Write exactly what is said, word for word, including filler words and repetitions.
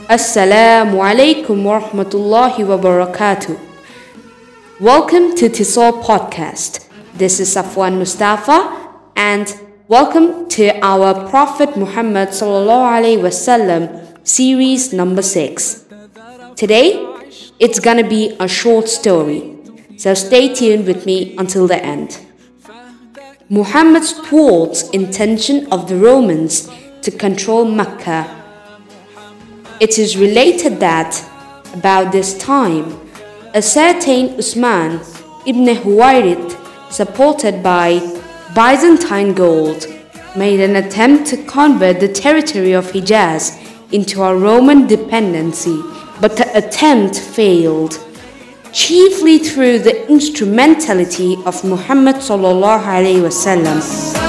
Assalamu alaikum wa rahmatullahi wa barakatuh. Welcome to Tisol Podcast. This is Safwan Mustafa and welcome to our Prophet Muhammad sallallahu alaihi wasallam series number six. Today, it's gonna be a short story, so stay tuned with me until the end. Muhammad's thwarts intention of the Romans to control Mecca. It is related that, about this time, a certain Usman ibn Huwayrith, supported by Byzantine gold, made an attempt to convert the territory of Hijaz into a Roman dependency, but the attempt failed, chiefly through the instrumentality of Muhammad sallallahu alaihi wasallam.